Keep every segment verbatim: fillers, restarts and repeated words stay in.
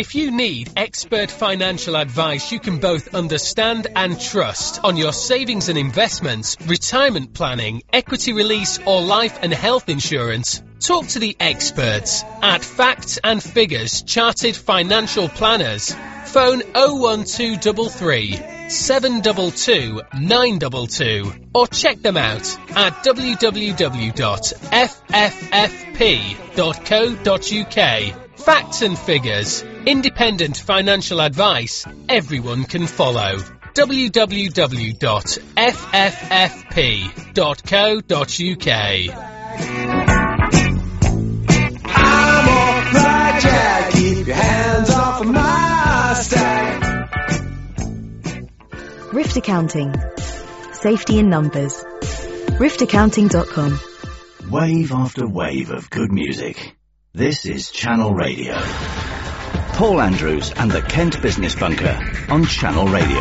If you need expert financial advice you can both understand and trust on your savings and investments, retirement planning, equity release or life and health insurance, talk to the experts at Facts and Figures Chartered Financial Planners. Phone oh one two three three, seven two two, nine two two or check them out at w w w dot f f f p dot co dot u k. Facts and Figures. Independent financial advice everyone can follow. w w w dot f f f p dot co dot u k. I'm on fire, Jack. Keep your hands off of my stack. Rift Accounting. Safety in numbers. rift accounting dot com. Wave after wave of good music. This is Channel Radio. Paul Andrews and the Kent Business Bunker on Channel Radio.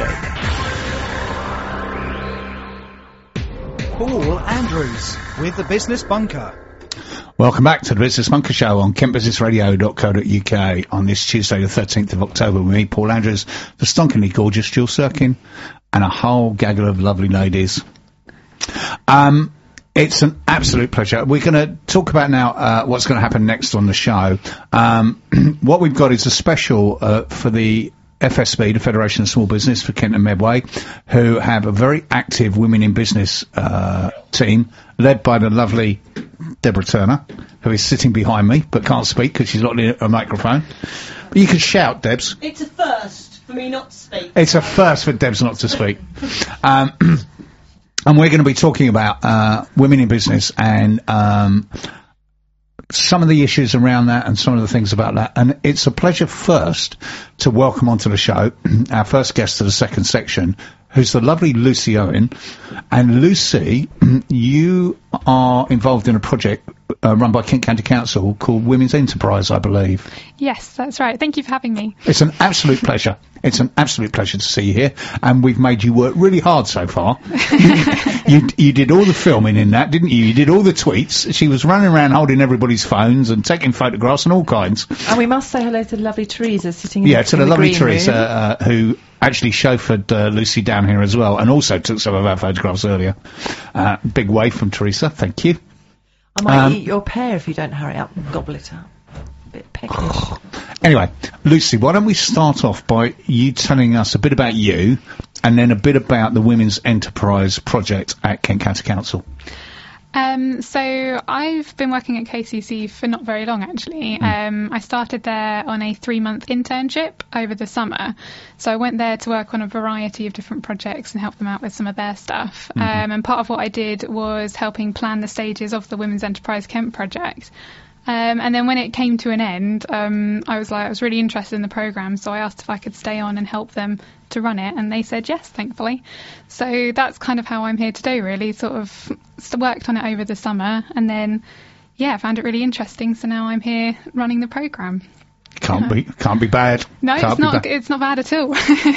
Paul Andrews with the Business Bunker. Welcome back to the Business Bunker Show on kent business radio dot co dot u k on this Tuesday the thirteenth of October with me, Paul Andrews, the stonkingly gorgeous Jill Sirkin, and a whole gaggle of lovely ladies. Um, it's an absolute pleasure. We're going to talk about now uh, what's going to happen next on the show. Um, what we've got is a special uh, for the F S B, the Federation of Small Business for Kent and Medway, who have a very active women in business uh, team led by the lovely Deborah Turner, who is sitting behind me but can't speak because she's not near a microphone. But you can shout, Debs. It's a first for me not to speak. It's a first for Debs not to speak. um, and we're going to be talking about uh, women in business and um, some of the issues around that and some of the things about that. And it's a pleasure first to welcome onto the show our first guest to the second section, who's the lovely Lucy Owen. And Lucy, you are involved in a project uh, run by Kent County Council called Women's Enterprise, I believe. Yes, that's right. Thank you for having me. It's an absolute pleasure. It's an absolute pleasure to see you here, and we've made you work really hard so far. you, you, you did all the filming in that, didn't you? You did all the tweets. She was running around holding everybody's phones and taking photographs and all kinds. And we must say hello to the lovely Teresa sitting in, yeah, the, to in the, the lovely green Teresa, room. uh, who actually chauffeured uh, Lucy down here as well, and also took some of our photographs earlier. Uh, big wave from Teresa, thank you. I might um, eat your pear if you don't hurry up and gobble it up. A bit peckish. Anyway, Lucy, why don't we start off by you telling us a bit about you and then a bit about the Women's Enterprise project at Kent County Council. Um, so I've been working at K C C for not very long, actually. Mm. Um, I started there on a three-month internship over the summer. So I went there to work on a variety of different projects and help them out with some of their stuff. Mm-hmm. Um, and part of what I did was helping plan the stages of the Women's Enterprise Kent project. Um, and then when it came to an end, um, I was like, I was really interested in the programme, so I asked if I could stay on and help them to run it, and they said yes, thankfully. So that's kind of how I'm here today, really. Sort of worked on it over the summer, and then, yeah, found it really interesting, so now I'm here running the programme. Can't be, can't be bad. No, can't it's not. Bad. It's not bad at all.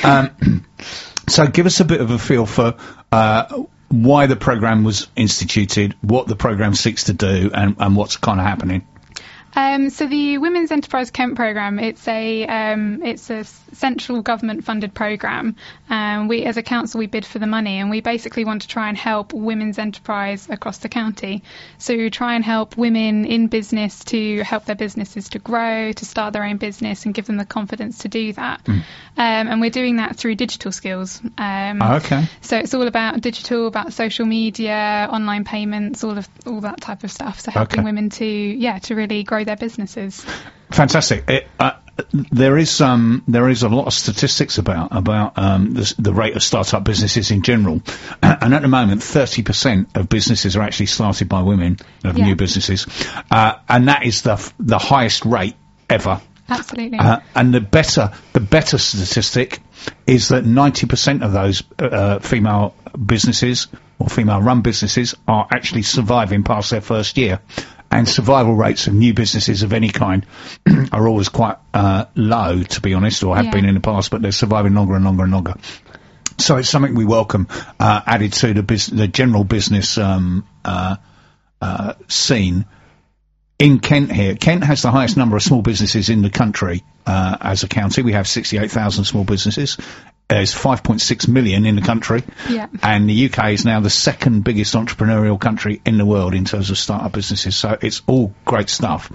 um, so give us a bit of a feel for uh, why the programme was instituted, what the programme seeks to do, and, and what's kind of happening. Um, so the Women's Enterprise Kent programme, it's a um, it's a central government funded programme. Um, we, as a council, we bid for the money, and we basically want to try and help women's enterprise across the county. So try and help women in business to help their businesses to grow, to start their own business, and give them the confidence to do that. Mm. Um, and we're doing that through digital skills. Um, oh, okay. So it's all about digital, about social media, online payments, all of all that type of stuff. So helping okay. women to yeah to really grow their businesses. Fantastic. It, uh, there is um there is a lot of statistics about about um the, the rate of startup businesses in general, uh, and at the moment thirty percent of businesses are actually started by women, of yeah. new businesses, uh, and that is the f- the highest rate ever. Absolutely. Uh, and the better the better statistic is that ninety percent of those uh, female businesses or female run businesses are actually surviving past their first year. And survival rates of new businesses of any kind are always quite uh, low, to be honest, or have yeah. been in the past, but they're surviving longer and longer and longer. So it's something we welcome uh, added to the, bus- the general business um, uh, uh, scene. in Kent here, Kent has the highest number of small businesses in the country uh, as a county. We have sixty-eight thousand small businesses. There's five point six million in the country. Yeah. And the U K is now the second biggest entrepreneurial country in the world in terms of start-up businesses. So it's all great stuff.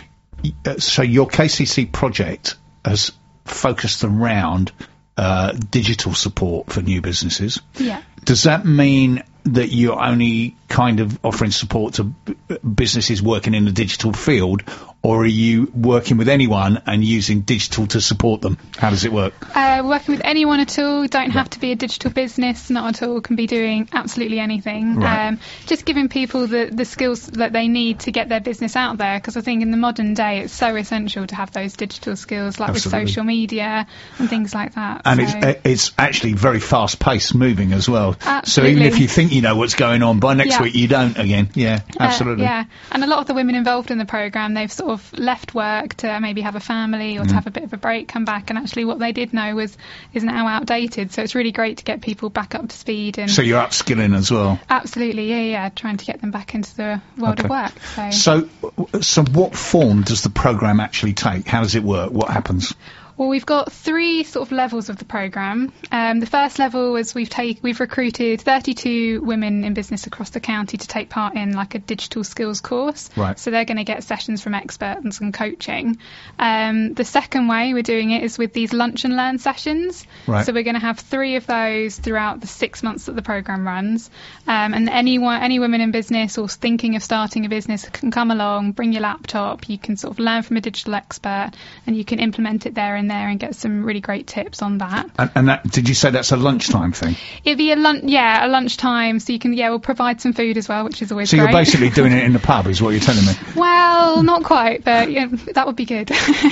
Uh, so your K C C project has focused around uh, digital support for new businesses. Yeah. Does that mean that you're only kind of offering support to b- businesses working in the digital field, or are you working with anyone and using digital to support them? How does it work? Uh, working with anyone at all. Don't have to be a digital business, not at all. Can be doing absolutely anything. Right. Um, just giving people the, the skills that they need to get their business out there, because I think in the modern day it's so essential to have those digital skills, like Absolutely. with social media and things like that. And so. it's, it's actually very fast-paced moving as well. Absolutely. So even if you think you know what's going on, by next Yeah. week you don't again. Yeah, absolutely. Uh, yeah, and a lot of the women involved in the programme, they've sort of left work to maybe have a family or Mm. to have a bit of a break, come back, and actually what they did know was is now outdated. So it's really great to get people back up to speed. And So you're upskilling as well. absolutely, yeah, yeah, trying to get them back into the world Okay. of work. So. So, so what form does the programme actually take? How does it work? What happens? Well, we've got three sort of levels of the programme. Um, the first level is we've take we've recruited thirty-two women in business across the county to take part in like a digital skills course. Right. So they're going to get sessions from experts and coaching. Um, the second way we're doing it is with these lunch and learn sessions. Right. So we're going to have three of those throughout the six months that the programme runs. Um, and anyone, any women in business or thinking of starting a business can come along, bring your laptop, you can sort of learn from a digital expert, and you can implement it there and there and get some really great tips on that. And, and that, did you say that's a lunchtime thing? It'd be a lunch, yeah, a lunchtime, so you can, yeah, we'll provide some food as well, which is always So great. you're basically doing it in the pub, is what you're telling me? Well, not quite, but yeah, that would be good.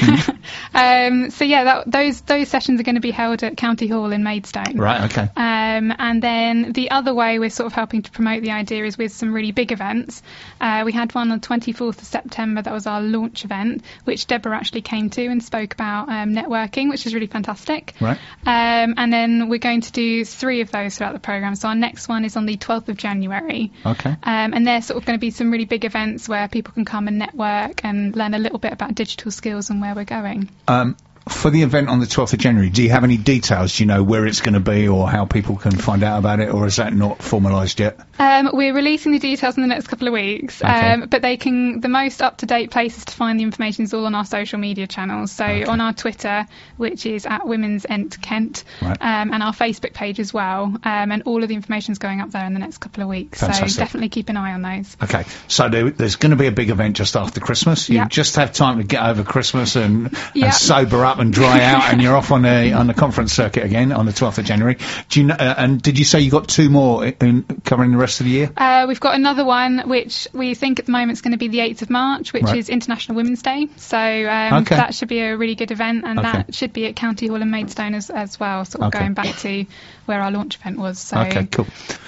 um, so yeah, that, those those sessions are going to be held at County Hall in Maidstone. Right, okay. Um, and then the other way we're sort of helping to promote the idea is with some really big events. Uh, we had one on the twenty-fourth of September, that was our launch event, which Deborah actually came to and spoke about um, networking, which is really fantastic. Right. Um, and then we're going to do three of those throughout the programme. So our next one is on the twelfth of January. Okay. Um, and they're sort of going to be some really big events where people can come and network and learn a little bit about digital skills and where we're going. Um, for the event on the twelfth of January, do you have any details? Do you know where it's going to be or how people can find out about it, or is that not formalised yet? Um, we're releasing the details in the next couple of weeks, Okay. um, but they can. The most up-to-date places to find the information is all on our social media channels. So Okay. on our Twitter, which is at Women's Ent Kent, Right. um, and our Facebook page as well. Um, and all of the information is going up there in the next couple of weeks. Fantastic. So definitely keep an eye on those. Okay, so there, there's going to be a big event just after Christmas. You Yep. just have time to get over Christmas and, Yep. and sober up and dry out, and you're off on the on the conference circuit again on the twelfth of January. Do you know? Uh, and did you say you got two more in, in covering the rest of the year? Uh, we've got another one, which we think at the moment is going to be the eighth of March, which Right. is International Women's Day. So um, Okay. that should be a really good event, and Okay. that should be at County Hall in Maidstone as, as well, sort of Okay. going back to where our launch event was. So Okay, cool.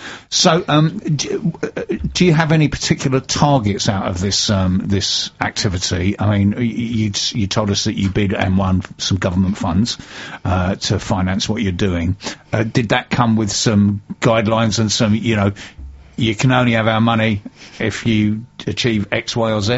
So, um, do, uh, do you have any particular targets out of this um, this activity? I mean, y- you you told us that you bid and won some government funds uh, to finance what you're doing. Uh, did that come with some guidelines and some, you know, you can only have our money if you achieve X, Y, or Z?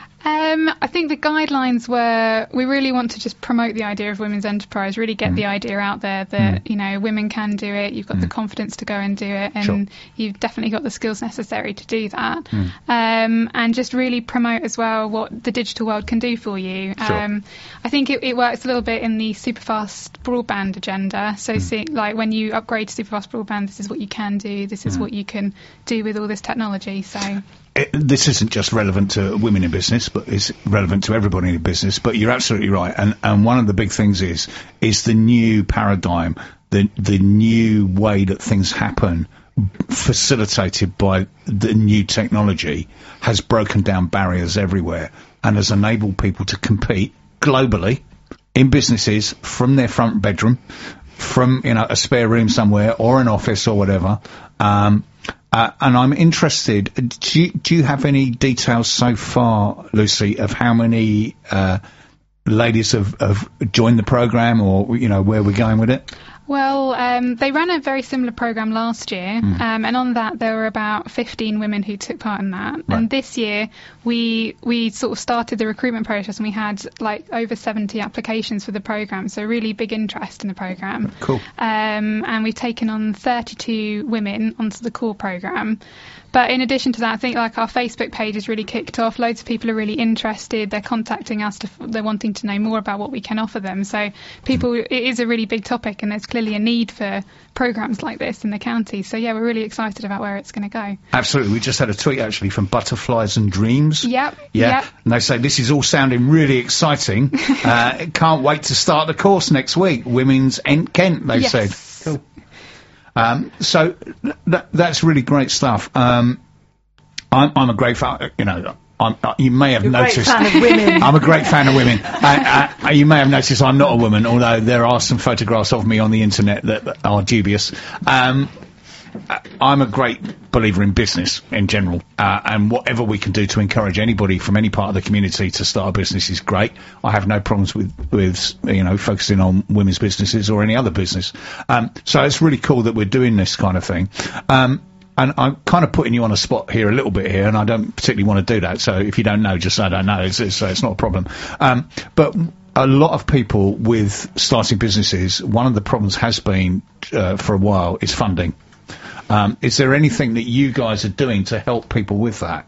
Um, I think the guidelines were, we really want to just promote the idea of women's enterprise, really get Mm. the idea out there that, you know, women can do it, you've got the confidence to go and do it, and Sure. you've definitely got the skills necessary to do that. Mm. Um, and just really promote as well what the digital world can do for you. Sure. Um, I think it, it works a little bit in the superfast broadband agenda. So, see, like when you upgrade to superfast broadband, this is what you can do, this is what you can do with all this technology. So. It, this isn't just relevant to women in business, but it's relevant to everybody in business. But you're absolutely right, and and one of the big things is is the new paradigm, the the new way that things happen, facilitated by the new technology, has broken down barriers everywhere and has enabled people to compete globally in businesses from their front bedroom, from, you know, a spare room somewhere or an office or whatever. Um, Uh, and I'm interested, do you, do you have any details so far, Lucy, of how many uh, ladies have, have joined the programme, or, you know, where we're going with it? Well, um, they ran a very similar programme last year, Mm. um, and on that there were about fifteen women who took part in that. Right. And this year we we sort of started the recruitment process, and we had like over seventy applications for the programme, so really big interest in the programme. Cool. Um, and we've taken on thirty-two women onto the core programme. But in addition to that, I think like our Facebook page has really kicked off. Loads of people are really interested. They're contacting us. To, they're wanting to know more about what we can offer them. So people, it is a really big topic, and there's clearly a need for programmes like this in the county. So yeah, we're really excited about where it's going to go. Absolutely. We just had a tweet actually from Butterflies and Dreams. Yep. Yeah. Yep. And they say this is all sounding really exciting. uh, can't wait to start the course next week. Women's in Kent, they Yes. said. Cool. Um, so th- that's really great stuff. Um, I'm, I'm a great fan, you know, I'm, uh, you may have You're a great noticed. fan of women. I'm a great fan of women. I, I, you may have noticed I'm not a woman, although there are some photographs of me on the internet that are dubious. Um, I- I'm a great believer in business in general, uh, and whatever we can do to encourage anybody from any part of the community to start a business is great. I have no problems with, with you know, focusing on women's businesses or any other business. Um, so it's really cool that we're doing this kind of thing. Um, and I'm kind of putting you on a spot here a little bit here, and I don't particularly want to do that. So if you don't know, just say I don't know. It's, it's, it's not a problem. Um, but a lot of people with starting businesses, one of the problems has been uh, for a while is funding. Um, is there anything that you guys are doing to help people with that?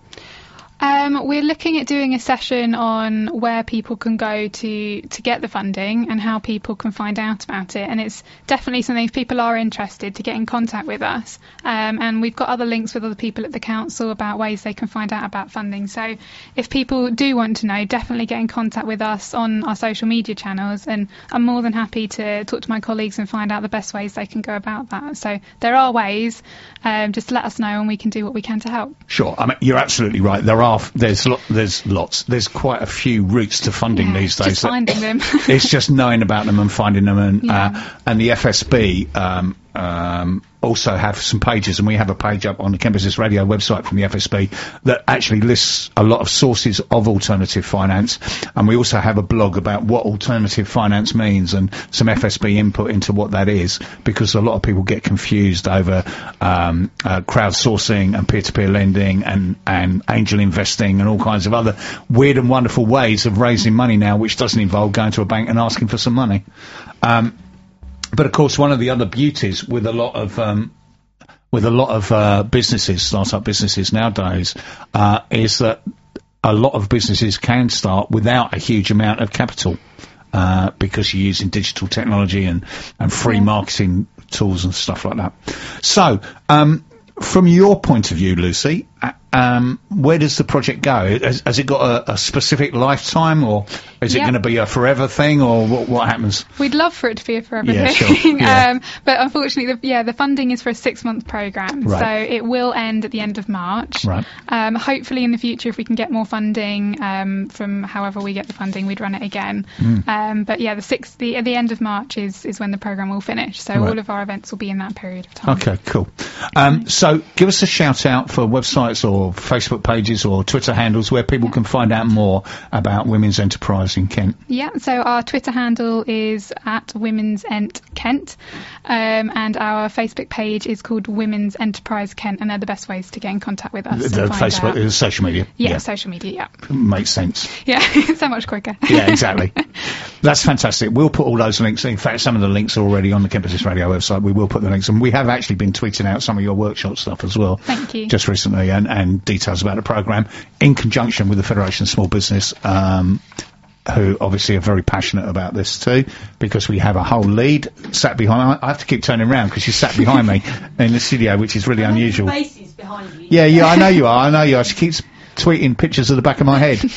Um, we're looking at doing a session on where people can go to, to get the funding and how people can find out about it. And it's definitely something, if people are interested, to get in contact with us. Um, and we've got other links with other people at the council about ways they can find out about funding. So if people do want to know, definitely get in contact with us on our social media channels. And I'm more than happy to talk to my colleagues and find out the best ways they can go about that. So there are ways. Um, just let us know and we can do what we can to help. Sure, I mean you're absolutely right. There are there's lo- there's lots. There's quite a few routes to funding Yeah, these days. just finding them. It's just knowing about them and finding them, and Yeah. uh, and the F S B um, um, also have some pages, and we have a page up on the Kent Business Radio website from the F S B that actually lists a lot of sources of alternative finance, and we also have a blog about what alternative finance means and some F S B input into what that is, because a lot of people get confused over um, uh, crowdsourcing and peer-to-peer lending and, and angel investing and all kinds of other weird and wonderful ways of raising money now, which doesn't involve going to a bank and asking for some money. Um, But of course, one of the other beauties with a lot of um, with a lot of uh, businesses, start-up businesses nowadays, uh, is that a lot of businesses can start without a huge amount of capital, uh, because you're using digital technology and and free marketing tools and stuff like that. So, um, from your point of view, Lucy, uh, um, where does the project go? Has, has it got a, a specific lifetime, or is it Yep. going to be a forever thing, or what, what happens? We'd love for it to be a forever Yeah, thing. sure. Yeah. um, but unfortunately, the, yeah, the funding is for a six-month programme. Right. So it will end at the end of March. Right. Um, hopefully in the future, if we can get more funding um, from however we get the funding, we'd run it again. Mm. Um, but yeah, the sixth, the, at the end of March is, is when the programme will finish. So Right. all of our events will be in that period of time. Okay, cool. Um, so give us a shout out for websites or Facebook pages or Twitter handles where people can find out more about Women's Enterprise in Kent. Yeah, so our Twitter handle is at Women's Ent Kent, um, and our Facebook page is called Women's Enterprise Kent, and they're the best ways to get in contact with us. The, and the find Facebook, out. the social media. Yeah, social media, yeah. Makes sense. Yeah, so much quicker. Yeah, exactly. That's fantastic. We'll put all those links. In fact, some of the links are already on the Kent Business Radio website. We will put the links, and we have actually been tweeting out some of your workshop stuff as well. Thank you. Just recently, and, and details about the programme in conjunction with the Federation of Small Business, um, who obviously are very passionate about this too, because we have a whole lead sat behind. I have to keep turning around because she's sat behind me in the studio, which is really unusual. Faces behind you. Yeah, yeah, I know you are. I know you are. She keeps tweeting pictures of the back of my head.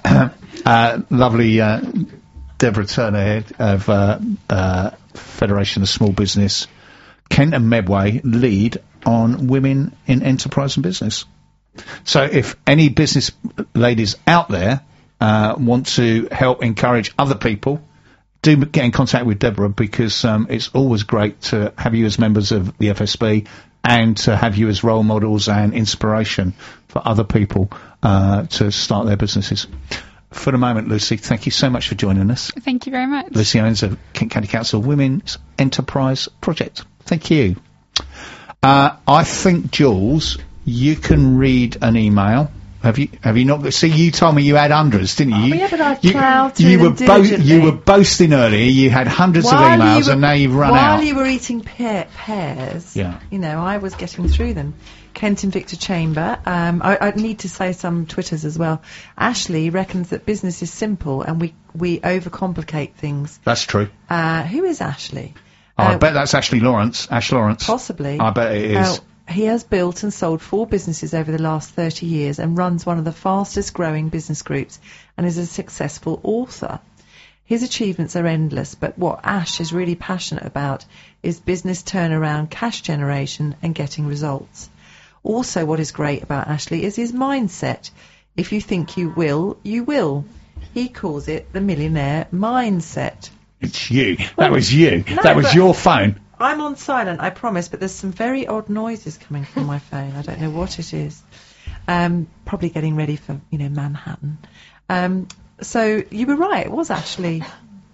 uh, lovely uh, Deborah Turner here of uh, uh, Federation of Small Business, Kent and Medway lead on women in enterprise and business. So if any business ladies out there uh, want to help encourage other people, do get in contact with Deborah, because um, it's always great to have you as members of the F S B and to have you as role models and inspiration for other people uh, to start their businesses. for the moment, Lucy, thank you so much for joining us. Thank you very much. Lucy owns a Kent County Council Women's Enterprise Project. Thank you. Uh, I think, Jules, you can read an email. Have you? Have you not? See, you told me you had hundreds, didn't you? Oh, yeah, but I you, ploughed through you them were bo- diligently. You were boasting earlier. You had hundreds While of you emails, were- and now you've run while out. you were eating pear- pears, Yeah. you know, I was getting through them. Kent and Victor Chamber. Um, I, I need to say some Twitters as well. Ashley reckons that business is simple and we, we overcomplicate things. That's true. Uh, who is Ashley? Oh, I Uh, bet that's Ashley Lawrence. Ash Lawrence. Possibly. I bet it is. Uh, he has built and sold four businesses over the last thirty years and runs one of the fastest growing business groups and is a successful author. His achievements are endless, but what Ash is really passionate about is business turnaround, cash generation and getting results. Also, what is great about Ashley is his mindset. If you think you will, you will. He calls it the millionaire mindset. It's you. That was you. No, that was but- your phone. I'm on silent, I promise, but there's some very odd noises coming from my phone. I don't know what it is. Um, probably getting ready for, you know, Manhattan. Um, so you were right. It was Ashley.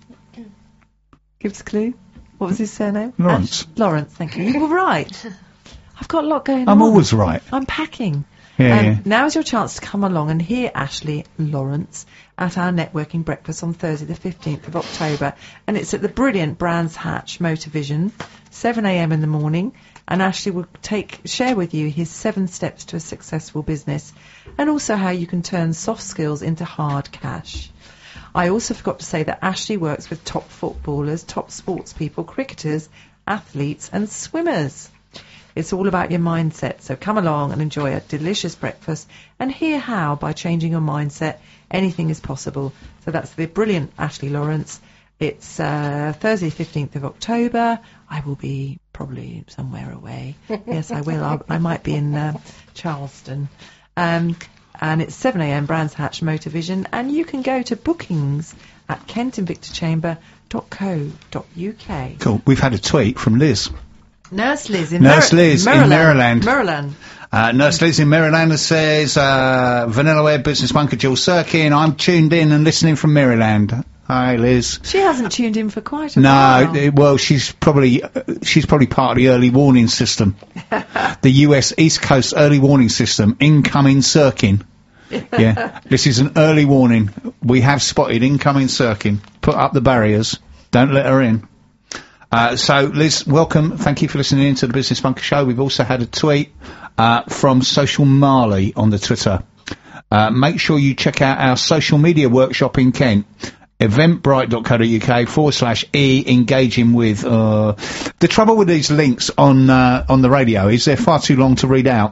Give us a clue. What was his surname? Lawrence. Ash- Lawrence, thank you. You were right. I've got a lot going on. I'm always right. I'm packing. Yeah, um, yeah. Now is your chance to come along and hear Ashley Lawrence at our networking breakfast on Thursday the fifteenth of October. And it's at the brilliant Brands Hatch Motor Vision, seven a m in the morning. And Ashley will take share with you his seven steps to a successful business and also how you can turn soft skills into hard cash. I also forgot to say that Ashley works with top footballers, top sports people, cricketers, athletes and swimmers. It's all about your mindset, so come along and enjoy a delicious breakfast and hear how, by changing your mindset, anything is possible. So that's the brilliant Ashley Lawrence. It's uh, Thursday, fifteenth of October. I will be probably somewhere away. Yes, I will. I'll, I might be in uh, Charleston. Um, and it's seven a m, Brands Hatch Motor Vision, and you can go to bookings at kent and victor chamber dot co dot u k. Cool. We've had a tweet from Liz. Nurse Liz in, Nurse Mar- Liz in Maryland. Maryland. Maryland. Uh, Nurse Liz in Maryland says, uh, Vanilla Ware Business Bunker, Jill Sirkin. I'm tuned in and listening from Maryland. Hi, Liz. She hasn't tuned in for quite a No, while. uh, well, she's probably uh, she's probably part of the early warning system, the U S East Coast early warning system. Incoming Sirkin. Yeah, this is an early warning. We have spotted incoming Sirkin. Put up the barriers. Don't let her in. Uh, so, Liz, welcome. Thank you for listening in to the Business Bunker Show. We've also had a tweet uh, from Social Marley on the Twitter. Uh, make sure you check out our social media workshop in Kent. eventbrite.co.uk forward slash e engaging with uh the trouble with these links on uh, on the radio is they're far too long to read out.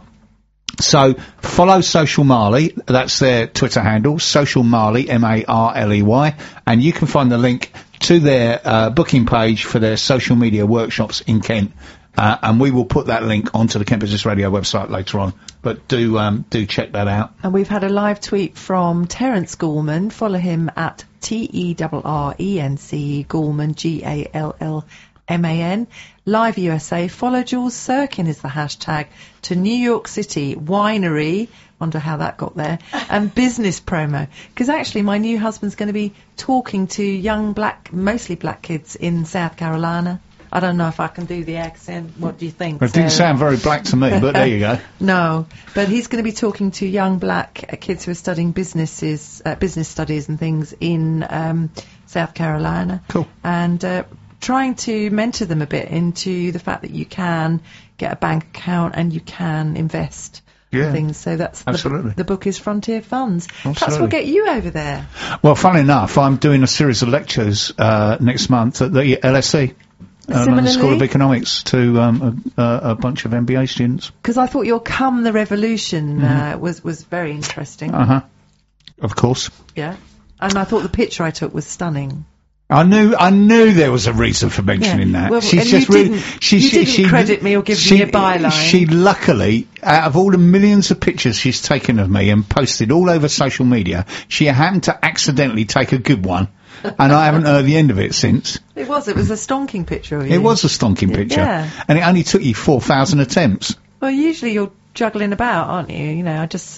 So follow Social Marley, that's their Twitter handle, Social Marley, M A R L E Y, and you can find the link to their uh, booking page for their social media workshops in Kent. Uh, and we will put that link onto the Kent Business Radio website later on. But do um, do check that out. And we've had a live tweet from Terence Gallman. Follow him at T E R R E N C E Gallman, G A L L M A N. Live U S A. Follow Jules Sirkin is the hashtag to New York City Winery. Wonder how that got there. And business promo. Because actually my new husband's going to be talking to young black, mostly black kids in South Carolina. I don't know if I can do the accent. What do you think? It didn't Sarah? sound very black to me, but there you go. No, but he's going to be talking to young black uh, kids who are studying businesses, uh, business studies and things in um, South Carolina. Cool. And uh, trying to mentor them a bit into the fact that you can get a bank account and you can invest. Yeah, things. So that's absolutely. The, the book is Frontier Funds. Perhaps Absolutely. we'll get you over there. Well, funnily enough, I'm doing a series of lectures uh, next month at the L S E. Uh, London School of Economics to um, a, a, a bunch of M B A students. Because I thought your Come the Revolution Mm-hmm. uh, was was very interesting. Uh huh. Of course. Yeah, and I thought the picture I took was stunning. I knew, I knew there was a reason for mentioning Yeah. that. Well, She's and just you really, didn't- she, you she, didn't she, credit me or give she, me a byline. She luckily, out of all the millions of pictures she's taken of me and posted all over social media, she happened to accidentally take a good one, and I haven't heard the end of it since. It was. It was a stonking picture of you. It was a stonking picture, Yeah. and it only took you four thousand attempts. Well, usually you're juggling about, aren't you? You know, I just sort of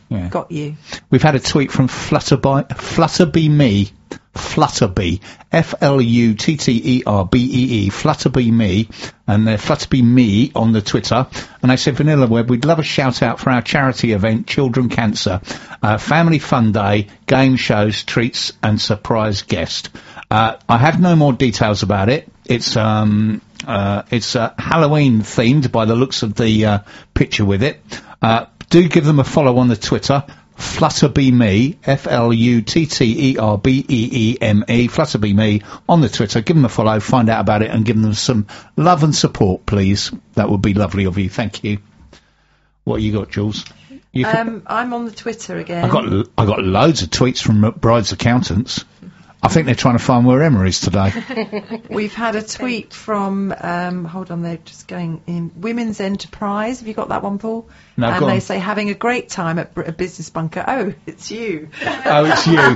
Yeah. Got you. We've had a tweet from Flutterby, Flutterby Me, Flutterby, F L U T T E R B E E, Flutterby Me, and they're Flutterby Me on the Twitter, and they said, Vanilla Web, we'd love a shout out for our charity event, Children Cancer, uh, Family Fun Day, game shows, treats, and surprise guest. Uh, I have no more details about it. It's, um, uh, it's, uh, Halloween themed by the looks of the, uh, picture with it. Uh, do give them a follow on the Twitter, Flutterby Me, F L U T T E R B E E M E, Flutterby Me on the Twitter. Give them a follow, find out about it, and give them some love and support, please. That would be lovely of you. Thank you. What you got, Jules? You Um, I'm on the Twitter again. I got l- I got loads of tweets from McBride's accountants. I think they're trying to find where Emma is today. We've had a tweet from, um, hold on, they're just going in, Women's Enterprise. Have you got that one, Paul? No, and go they on. say, having a great time at Br- a Business Bunker. Oh, it's you. Oh, it's you.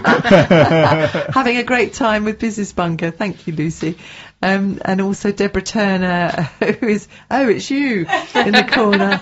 Having a great time with Business Bunker. Thank you, Lucy. Um, and also Deborah Turner, who is, oh, it's you in the corner.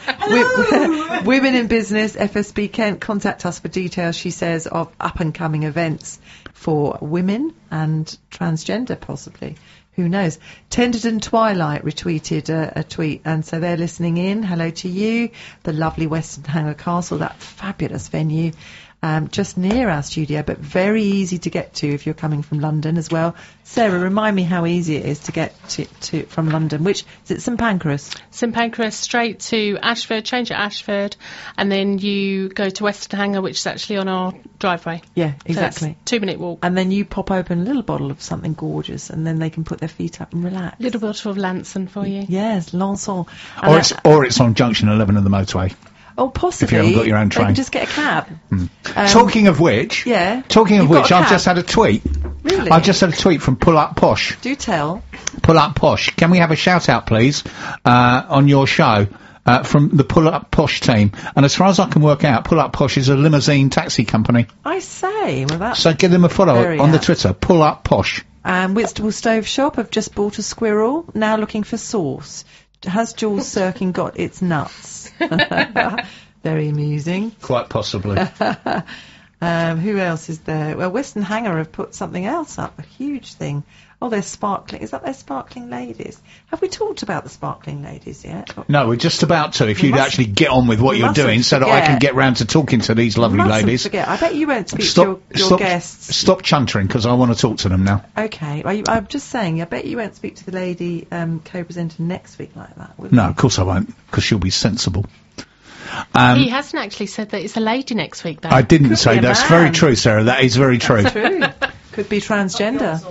Wi- Women in Business, F S B Kent, contact us for details, she says, of up-and-coming events for women and transgender, possibly. Who knows? Tenderden Twilight retweeted a, a tweet, and so they're listening in. Hello to you. The lovely Western Hanger Castle, that fabulous venue. Um, just near our studio, but very easy to get to if you're coming from London as well. Sarah, remind me how easy it is to get to, to from London. Which is it? St Pancras. St Pancras straight to Ashford, change at Ashford, and then you go to Western Hanger, which is actually on our driveway. Yeah, So exactly. it's two minute walk. And then you pop open a little bottle of something gorgeous, and then they can put their feet up and relax. Little bottle of Lanson for you. Yes, Lanson. And Or that- it's or it's on Junction eleven of the motorway. oh, possibly. haven't got your own They train. can just get a cab. Um, Talking of which, yeah. talking of You've got which, a I've cab? just had a tweet. Really? I've just had a tweet from Pull Up Posh. Do tell. Pull Up Posh. Can we have a shout out, please, uh, on your show? Uh, from the Pull Up Posh team. And as far as I can work out, Pull Up Posh is a limousine taxi company. I say, well, that's... So give them a follow Very on the apt. Twitter, Pull Up Posh. Um, Whitstable Stove Shop have just bought a squirrel, now looking for sauce. Has Jules Sirkin got its nuts? Very amusing. Quite possibly. Um, who else is there? Well, Western Hanger have put something else up, a huge thing. Oh, they're sparkling. Is that their sparkling ladies? Have we talked about the sparkling ladies yet? No, we're just about to. If We you'd mustn't- actually get on with what we you're mustn't doing so that I can forget. get round to talking to these lovely Mustn't ladies. forget. I bet you won't speak Stop, to your, your stop, guests. stop chuntering, because I want to talk to them now. Okay, well, you, I'm just saying, I bet you won't speak to the lady um, co-presenter next week like that, will No, you? of course I won't, because she'll be sensible. Um, he hasn't actually said that it's a lady next week, though. I didn't Could say be a that's man. very true, Sarah. That is very true. True. Could be transgender.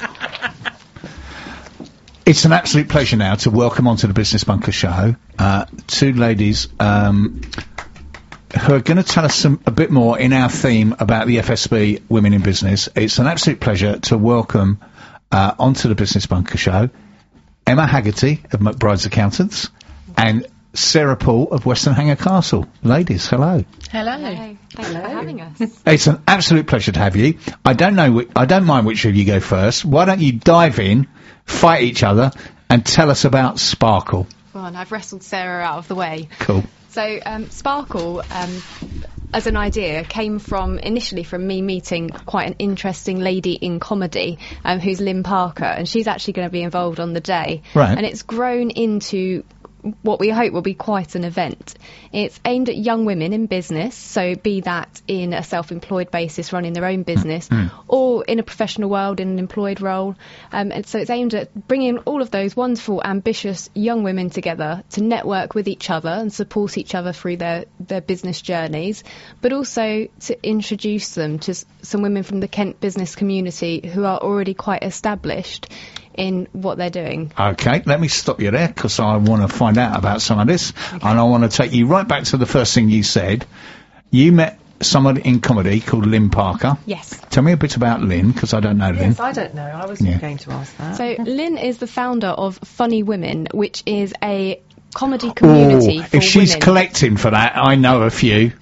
It's an absolute pleasure now to welcome onto the Business Bunker show uh, two ladies um, who are going to tell us some, a bit more in our theme about the F S B Women in Business. It's an absolute pleasure to welcome uh, onto the Business Bunker show Emma Haggerty of McBride's Accountants and Sarah Paul of Western Hanger Castle. Ladies, hello. Hello. Hello. Thanks for having us. It's an absolute pleasure to have you. I don't know. Whi- I don't mind which of you go first. Why don't you dive in, fight each other, and tell us about Sparkle? Well, and I've wrestled Sarah out of the way. Cool. So, um, Sparkle, um, as an idea, came from initially from me meeting quite an interesting lady in comedy, um, who's Lynn Parker, and she's actually going to be involved on the day. Right. And it's grown into what we hope will be quite an event. It's aimed at young women in business, so be that in a self-employed basis running their own business or in a professional world in an employed role. Um, and so it's aimed at bringing all of those wonderful, ambitious young women together to network with each other and support each other through their, their business journeys, but also to introduce them to s- some women from the Kent business community who are already quite established in what they're doing. Okay, let me stop you there because I want to find out about some of this, and I want to take you right back to the first thing you said. You met someone in comedy called Lynn Parker. Yes. Tell me a bit about Lynn, because I don't know Lynn. Yes, I don't know. I wasn't Yeah. going to ask that. So Lynn is the founder of Funny Women, which is a comedy community Ooh, for if she's women. collecting for that, I know a few.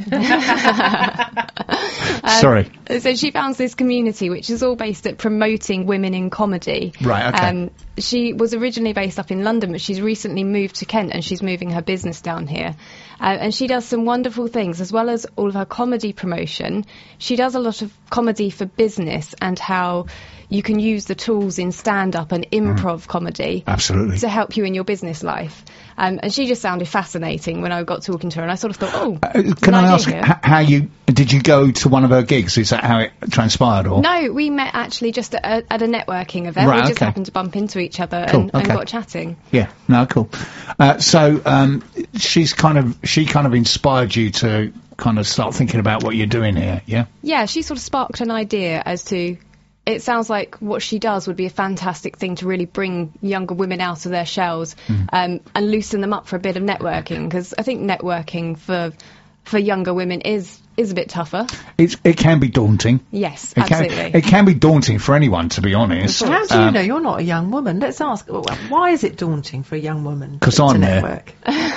Um, Sorry. So she founds this community, which is all based at promoting women in comedy. Right, okay. Um, she was originally based up in London, but she's recently moved to Kent and she's moving her business down here. Uh, and she does some wonderful things, as well as all of her comedy promotion. She does a lot of comedy for business and how you can use the tools in stand-up and improv comedy Absolutely. to help you in your business life. Um, and she just sounded fascinating when I got talking to her, and I sort of thought, oh, Uh, there's can an I idea ask here. h- how you did you go to one of her gigs? Is that how it transpired, or No, we met actually just at a, at a networking event. Right, we just okay. happened to bump into each other Cool, and, and okay. got chatting. Yeah, no, cool. Uh, so um, she's kind of she kind of inspired you to kind of start thinking about what you're doing here. Yeah. Yeah, she sort of sparked an idea as to, it sounds like what she does would be a fantastic thing to really bring younger women out of their shells Mm. um, and loosen them up for a bit of networking, because I think networking for for younger women is is a bit tougher. It's, it can be daunting. Yes, It can, absolutely. it can be daunting for anyone, to be honest. How do you Um, know you're not a young woman? Let's ask. well, Why is it daunting for a young woman 'Cause to I'm there. network?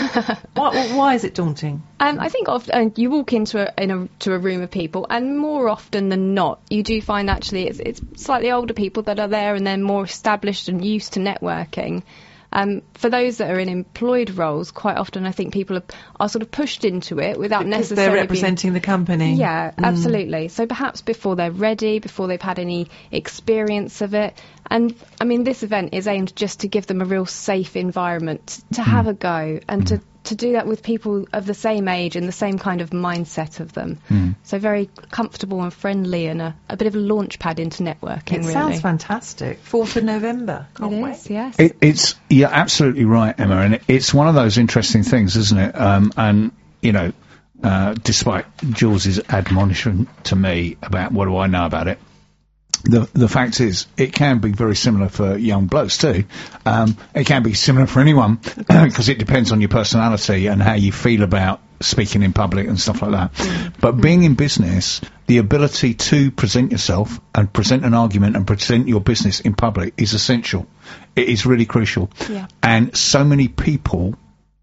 why, why is it daunting? Um, I think often uh, you walk into a, in a to a room of people, and more often than not, you do find actually it's, it's slightly older people that are there, and they're more established and used to networking. Um, for those that are in employed roles, quite often I think people are, are sort of pushed into it without Because necessarily they're being- representing the company. Yeah, Mm. absolutely. So perhaps before they're ready, before they've had any experience of it. And I mean, this event is aimed just to give them a real safe environment to have a go and to, to do that with people of the same age and the same kind of mindset of them. Mm. So very comfortable and friendly, and a, a bit of a launch pad into networking, It really. sounds fantastic. fourth of November. Can't It wait. is, yes. It, it's you're absolutely right, Emma, and it, it's one of those interesting things, isn't it? Um, and you know, uh, despite Jules's admonition to me about what do I know about it, the the fact is it can be very similar for young blokes too. Um, it can be similar for anyone because it depends on your personality and how you feel about speaking in public and stuff like that. But being in business, the ability to present yourself and present an argument and present your business in public is essential. It is really crucial. Yeah. And so many people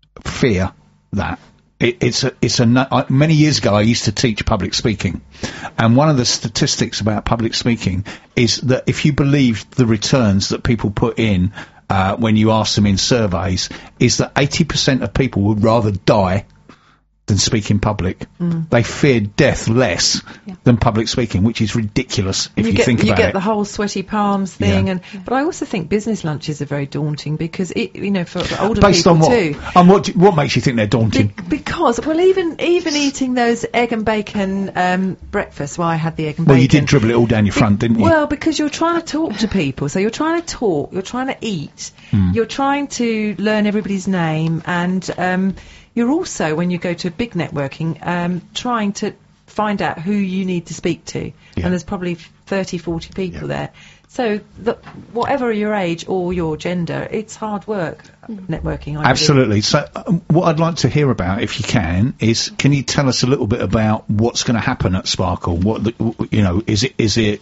fear that. It, it's a, it's a, no- I, many years ago I used to teach public speaking, and one of the statistics about public speaking is that if you believe the returns that people put in uh, when you ask them in surveys, is that eighty percent of people would rather die than speak in public. Mm. They fear death less than public speaking, which is ridiculous if you, get, think you about get it. the whole sweaty palms thing, Yeah. and but I also think business lunches are very daunting because it, you know, for the older Based people on what? too. And what? do- What makes you think they're daunting? Be- because well, even even eating those egg and bacon um, breakfasts. Well, I had the egg and well, bacon. you did dribble it all down your Be- front, didn't you? Well, because you're trying to talk to people, so you're trying to talk, you're trying to eat, Hmm. you're trying to learn everybody's name, and um, you're also, when you go to big networking, um, trying to find out who you need to speak to, Yeah. and there's probably thirty, forty people there. So, the, whatever your age or your gender, it's hard work, networking. I believe. Absolutely. So, um, what I'd like to hear about, if you can, is can you tell us a little bit about what's going to happen at Sparkle? What the, w- you know, is it is it?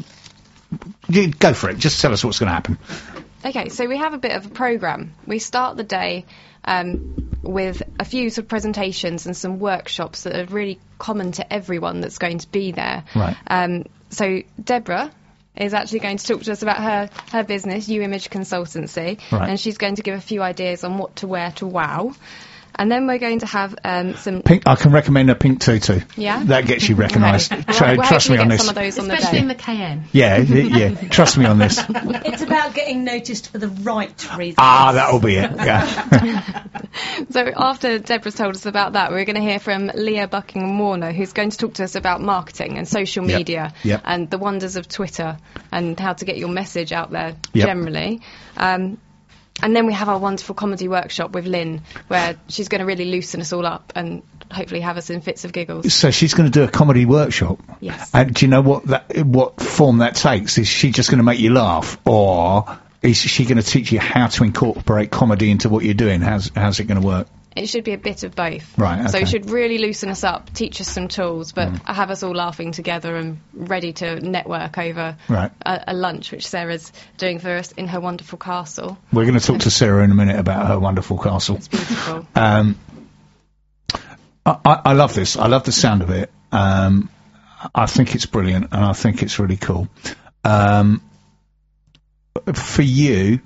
You go for it. Just tell us what's going to happen. Okay, so we have a bit of a programme. We start the day um, with a few sort of presentations and some workshops that are really common to everyone that's going to be there. Right. Um, so Deborah is actually going to talk to us about her, her business, U Image Consultancy, Right. and she's going to give a few ideas on what to wear to wow. And then we're going to have um, some... Pink. I can recommend a pink tutu. Yeah? That gets you recognised. Okay. Tr- We'll trust me hopefully on get this. some of those on the Especially day. in the K M. Yeah, y- yeah. Trust me on this. It's about getting noticed for the right reasons. Ah, that'll be it. Yeah. So after Deborah's told us about that, we're going to hear from Leah Buckingham-Warner, who's going to talk to us about marketing and social Yep. media Yep. and the wonders of Twitter and how to get your message out there Yep. generally. Um, and then we have our wonderful comedy workshop with Lynn, where she's going to really loosen us all up and hopefully have us in fits of giggles. So she's going to do a comedy workshop. Yes. And do you know what that what form that takes? Is she just going to make you laugh, or is she going to teach you how to incorporate comedy into what you're doing? How's how's it going to work? It should be a bit of both. Right, So okay. it should really loosen us up, teach us some tools, but have us all laughing together and ready to network over Right. a, a lunch, which Sarah's doing for us in her wonderful castle. We're going to talk to Sarah in a minute about her wonderful castle. It's beautiful. Um, I, I, I love this. I love the sound of it. Um, I think it's brilliant, and I think it's really cool. Um, for you,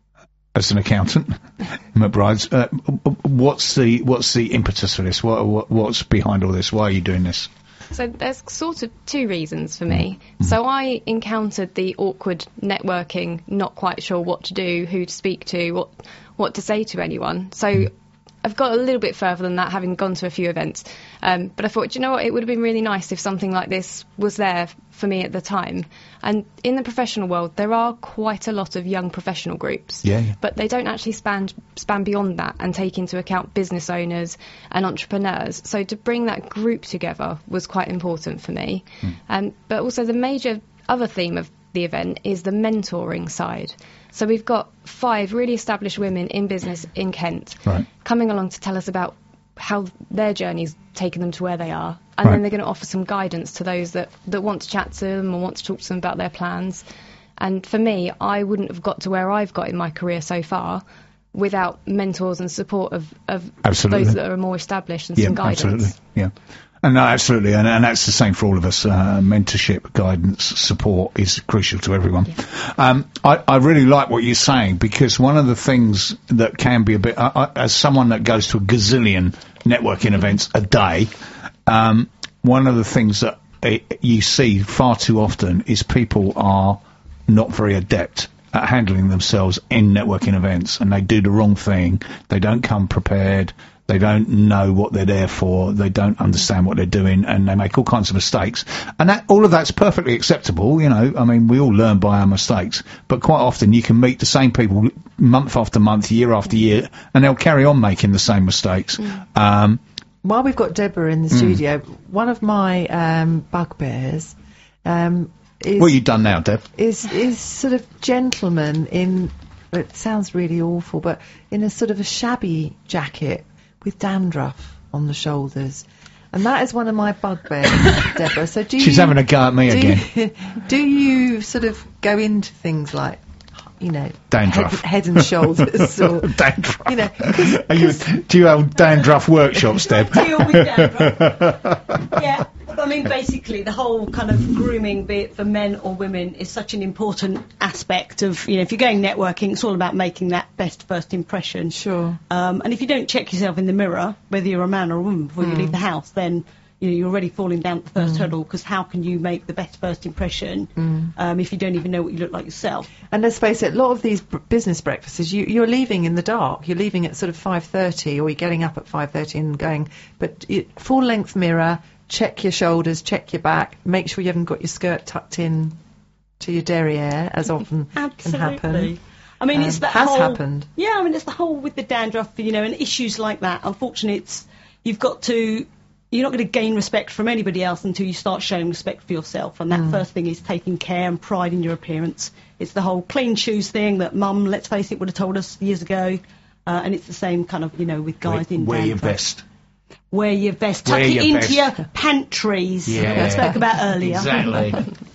as an accountant, McBride's, uh, what's the what's the impetus for this? What, what what's behind all this? Why are you doing this? So there's sort of two reasons for me. So I encountered the awkward networking, not quite sure what to do, who to speak to, what what to say to anyone. So I've got a little bit further than that, having gone to a few events. Um, but I thought, do you know what, it would have been really nice if something like this was there for me at the time. And in the professional world, there are quite a lot of young professional groups. Yeah, yeah. But they don't actually span, span beyond that and take into account business owners and entrepreneurs. So to bring that group together was quite important for me. Mm. Um, but also the major other theme of the event is the mentoring side. So we've got five really established women in business in Kent Right. coming along to tell us about how their journey's taken them to where they are. And Right. then they're going to offer some guidance to those that, that want to chat to them or want to talk to them about their plans. And for me, I wouldn't have got to where I've got in my career so far without mentors and support of, of Absolutely. those that are more established and Yeah, some guidance. absolutely. Yeah. And no, absolutely, and, and that's the same for all of us. Uh, mentorship, guidance, support is crucial to everyone. Yeah. Um, I, I really like what you're saying, because one of the things that can be a bit, I, I, as someone that goes to a gazillion networking events a day, um, one of the things that uh, you see far too often is people are not very adept at handling themselves in networking events, and they do the wrong thing. They don't come prepared. They don't know what they're there for. They don't understand what they're doing, and they make all kinds of mistakes. And that, all of that's perfectly acceptable, you know. I mean, we all learn by our mistakes. But quite often you can meet the same people month after month, year after year, and they'll carry on making the same mistakes. Mm. Um, While we've got Deborah in the Mm. studio, one of my um, bugbears um, is... what have you done now, Deb? is is sort of gentleman in, it sounds really awful, but in a sort of a shabby jacket with dandruff on the shoulders. And that is one of my bugbears, Deborah. So do She's you, having a go at me do again. You, do you sort of go into things like, you know, Dandruff. head, head and shoulders, or Dandruff. you know, 'cause- Are you, do you have dandruff workshops, Deb? Deal with dandruff. Yeah, I mean, basically, the whole kind of grooming, be it for men or women, is such an important aspect of, you know, if you're going networking, it's all about making that best first impression. Sure. Um, and if you don't check yourself in the mirror, whether you're a man or a woman, before you Mm. leave the house, then you know, you're already falling down at the first Mm. hurdle, because how can you make the best first impression Mm. um, if you don't even know what you look like yourself? And let's face it, a lot of these b- business breakfasts, you, you're leaving in the dark. You're leaving at sort of five thirty, or you're getting up at five thirty and going. But it, full-length mirror, check your shoulders, check your back, make sure you haven't got your skirt tucked in to your derriere, as often can happen. Absolutely. I mean, Um, it's that has whole, happened. Yeah, I mean, it's the whole with the dandruff, you know, and issues like that. Unfortunately, it's you've got to. You're not going to gain respect from anybody else until you start showing respect for yourself. And that Mm. first thing is taking care and pride in your appearance. It's the whole clean shoes thing that Mum, let's face it, would have told us years ago. Uh, and it's the same kind of, you know, with guys in Wear your dandruff. best. Wear your vest. Tuck Wear it your into best. your pantries. Yeah. That I spoke about earlier. Exactly.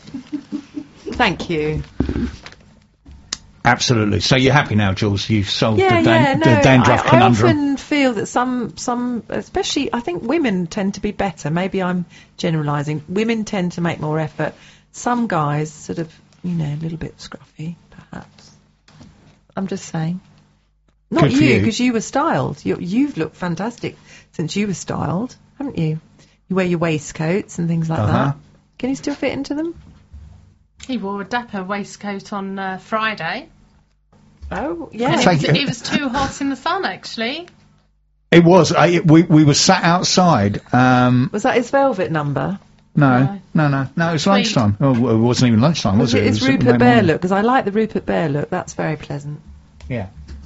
Thank you. Absolutely. So you're happy now, Jules? You've solved Yeah, the, dan- yeah, the no, dandruff I, I conundrum. often feel that some, some, especially, I think women tend to be better. Maybe I'm generalising. Women tend to make more effort. Some guys sort of, you know, a little bit scruffy, perhaps. I'm just saying. Not Good for you, you. because you were styled. You, you've looked fantastic since you were styled, haven't you? You wear your waistcoats and things like Uh-huh. that. Can you still fit into them? He wore a dapper waistcoat on uh, Friday. Oh, And yeah. it, Thank was, you. it was too hot in the sun, actually. It was. I, we we were sat outside. Um, Was that his velvet number? no, no, no, no. It was Tweed. lunchtime. Oh, well, it wasn't even lunchtime, was, Was it? it his was late Rupert Bear morning. look? Because I like the Rupert Bear look. That's very pleasant. Yeah.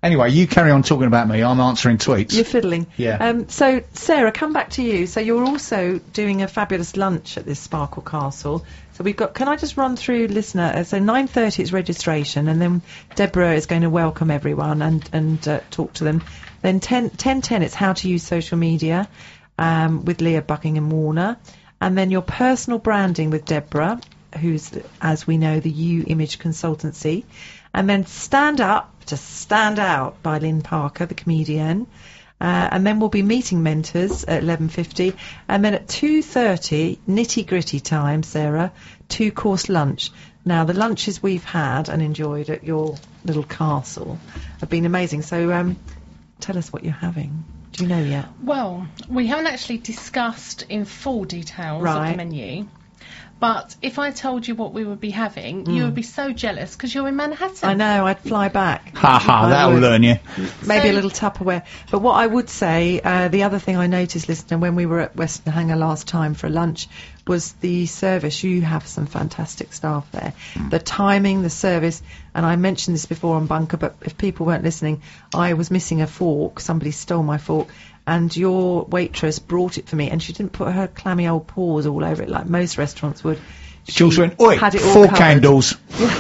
Anyway, you carry on talking about me. I'm answering tweets. You're fiddling. Yeah. Um, so, Sarah, come back to you. So you're also doing a fabulous lunch at this Sparkle Castle. So we've got, can I just run through, listener, uh, so nine thirty is registration, and then Deborah is going to welcome everyone and, and uh, talk to them. Then ten ten it's how to use social media um, with Leah Buckingham-Warner. And then your personal branding with Deborah, who's, as we know, the U Image Consultancy. And then Stand Up to Stand Out by Lynn Parker, the comedian. Uh, and then we'll be meeting mentors at eleven fifty. And then at two thirty, nitty-gritty time, Sarah, two-course lunch. Now, the lunches we've had and enjoyed at your little castle have been amazing. So um, tell us what you're having. Do you know yet? Well, we haven't actually discussed in full details of Right. the menu. But if I told you what we would be having, you Mm. would be so jealous because you're in Manhattan. I know, I'd fly back. Ha ha, I that'll would. learn you. Maybe So- a little Tupperware. But what I would say, uh, the other thing I noticed, listener, when we were at Western Hangar last time for lunch, was the service. You have some fantastic staff there. The timing, the service, and I mentioned this before on Bunker, but if people weren't listening, I was missing a fork. Somebody stole my fork. And your waitress brought it for me, and she didn't put her clammy old paws all over it like most restaurants would. Jules went, oi, had it all four covered. candles.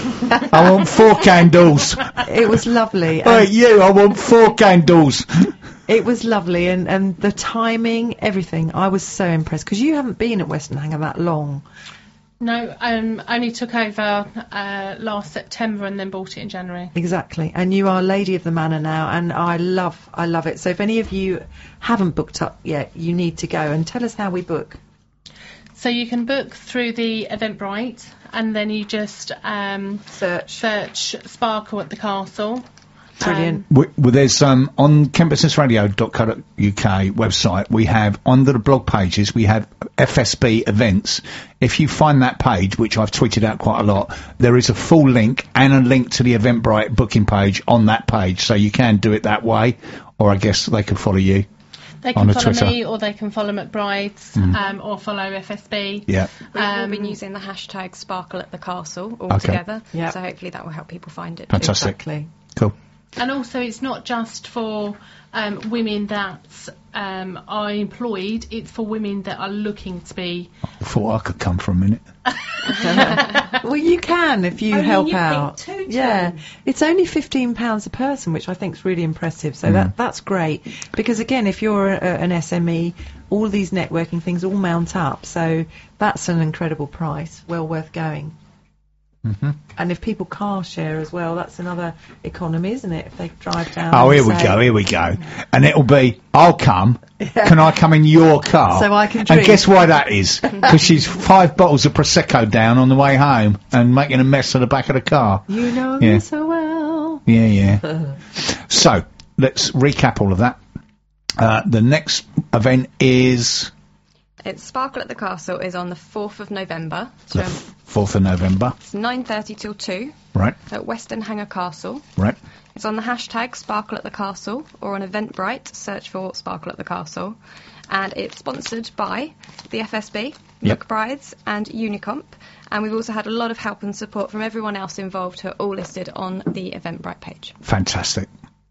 I want four candles. It was lovely. Oi, and you, I want four candles. It was lovely, and, and the timing, everything. I was so impressed, because you haven't been at Western Hangar that long. No, um, only took over uh, last September and then bought it in January. Exactly. And you are Lady of the Manor now, and I love, I love it. So if any of you haven't booked up yet, you need to go, and tell us how we book. So you can book through the Eventbrite, and then you just um, Search. search Sparkle at the Castle. Brilliant. We, well, there's um, on kent business radio dot co dot U K website, we have under the blog pages, we have F S B events. If you find that page, which I've tweeted out quite a lot, there is a full link and a link to the Eventbrite booking page on that page, so you can do it that way, or I guess they can follow you. They On can the follow Twitter. me, or they can follow McBride's, Mm. um, or follow F S B. Yeah. We've all Um, been using the hashtag Sparkle at the Castle all Okay. together, Yep. so hopefully that will help people find it. Fantastic. Exactly. Cool. And also, it's not just for um, women that um, are employed, it's for women that are looking to be. I thought I could come for a minute. Well, you can if you Only help you out. think too, Yeah, Tom. it's only fifteen pounds a person, which I think is really impressive. Mm. So that that's great, because again, if you're a, an S M E, all these networking things all mount up. So that's an incredible price, well worth going. Mm-hmm. And if people car share as well, that's another economy, isn't it? If they drive down. Oh, and here we say- go, here we go. And it'll be, I'll come. Can I come in your car? So I can And drink. guess why that is? Because she's five bottles of Prosecco down on the way home and making a mess of the back of the car. You know Yeah. me so well. Yeah, yeah. So, let's recap all of that. Uh, the next event is It's Sparkle at the Castle is on the fourth of November. the So fourth of November. it's nine thirty till two Right, at Western Hangar Castle. right. It's on the hashtag Sparkle at the Castle, or on Eventbrite, search for Sparkle at the Castle. And it's sponsored by the F S B, Yep. McBride's and Unicomp. And we've also had a lot of help and support from everyone else involved, who are all listed on the Eventbrite page. Fantastic.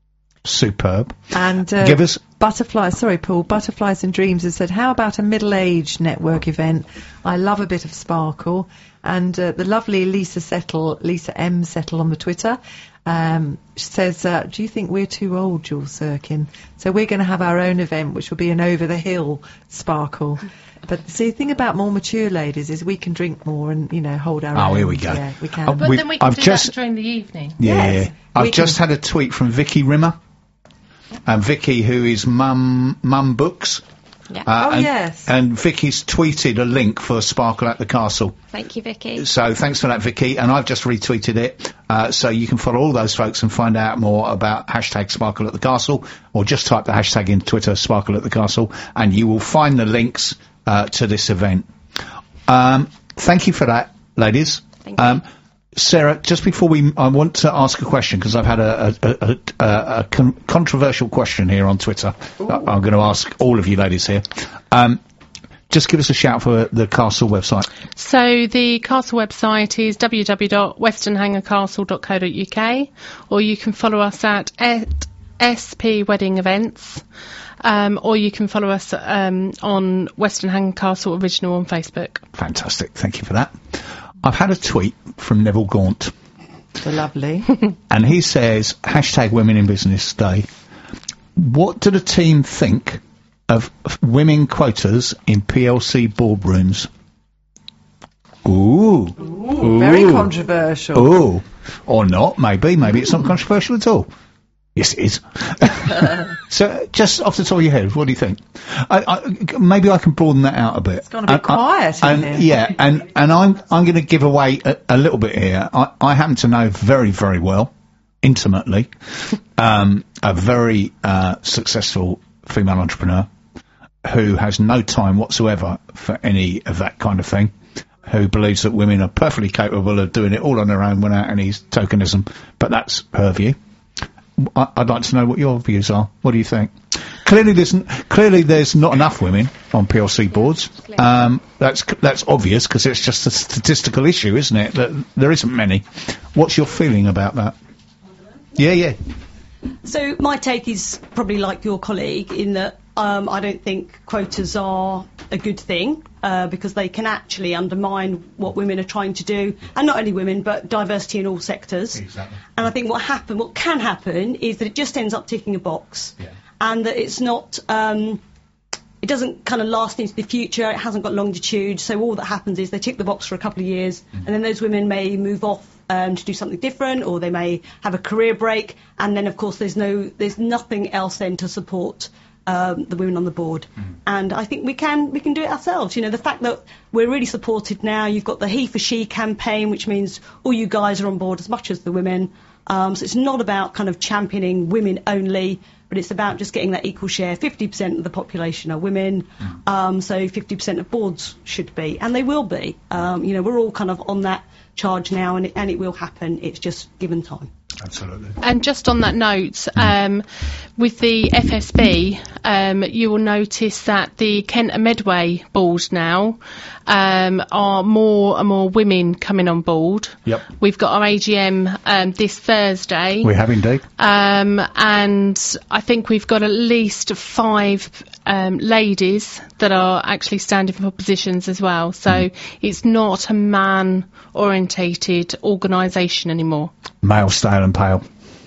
Superb. And uh, Give us... Butterflies, sorry Paul, Butterflies and Dreams has said, how about a middle-aged network event? I love a bit of sparkle. And uh, the lovely Lisa Settle, Lisa M Settle on the Twitter, um, says, uh, do you think we're too old, Jules Sirkin? So we're going to have our own event, which will be an over-the-hill sparkle. But see, the thing about more mature ladies is we can drink more and, you know, hold our Oh, own. here we go. Yeah, we can. Oh, But We- then we can I've do just- that during the evening. Yeah, Yes, yeah. I've we just can- had a tweet from Vicky Rimmer. And Vicky, who is Mum Mum Books. Yeah. Uh, Oh, and, yes. And Vicky's tweeted a link for Sparkle at the Castle. Thank you, Vicky. So thanks for that, Vicky. And I've just retweeted it. Uh, so you can follow all those folks and find out more about hashtag Sparkle at the Castle, or just type the hashtag in Twitter, Sparkle at the Castle, and you will find the links uh, to this event. Um, thank you for that, ladies. Thank you. Um, Sarah, just before we, I want to ask a question, because I've had a, a, a, a, a con- controversial question here on Twitter. I- I'm going to ask all of you ladies here. Um, just give us a shout for the Castle website. So the castle website is w w w dot western hangar castle dot co dot u k, or you can follow us at, at S P Wedding Events, um, or you can follow us um, on Western Hand Castle Original on Facebook. Fantastic. Thank you for that. I've had a tweet from Neville Gaunt. Lovely. And he says, hashtag Women in Business Day. What do the team think of women quotas in P L C boardrooms? Ooh. Ooh, very controversial. Ooh. Or not, maybe. Maybe it's not controversial at all. Yes, it is. So, just off the top of your head, what do you think? I, I, maybe I can broaden that out a bit. It's gone a bit and, quiet in and, here. Yeah, and, and I'm I'm going to give away a, a little bit here. I, I happen to know very, very well, intimately, um, a very uh, successful female entrepreneur who has no time whatsoever for any of that kind of thing, who believes that women are perfectly capable of doing it all on their own without any tokenism, but that's her view. I, I'd like to know what your views are. What do you think? Clearly, there's n- clearly there's not enough women on P L C boards. Um, that's that's obvious because it's just a statistical issue, isn't it? That there isn't many. What's your feeling about that? Yeah, yeah. So my take is probably like your colleague in that um, I don't think quotas are a good thing uh, because they can actually undermine what women are trying to do, and not only women but diversity in all sectors. Exactly. And I think what happen, what can happen, is that it just ends up ticking a box, yeah. and that it's not. Um, it doesn't kind of last into the future. It hasn't got longitude. So all that happens is they tick the box for a couple of years, mm-hmm. and then those women may move off Um, to do something different, or they may have a career break, and then of course there's no there's nothing else then to support um, the women on the board. Mm. And I think we can we can do it ourselves. You know, the fact that we're really supported now. You've got the He for She campaign, which means all you guys are on board as much as the women. Um, so it's not about kind of championing women only, but it's about just getting that equal share. fifty percent of the population are women, mm. um, so fifty percent of boards should be, and they will be. Um, you know, we're all kind of on that charge now, and it, and it will happen. It's just given time. Absolutely. And just on that note, um, with the F S B, um, you will notice that the Kent and Medway board now um, are more and more women coming on board. Yep. We've got our A G M um, this Thursday. We have indeed. Um, and I think we've got at least five um, ladies that are actually standing for positions as well. So mm. it's not a man-orientated organisation anymore. Male, stale and pale.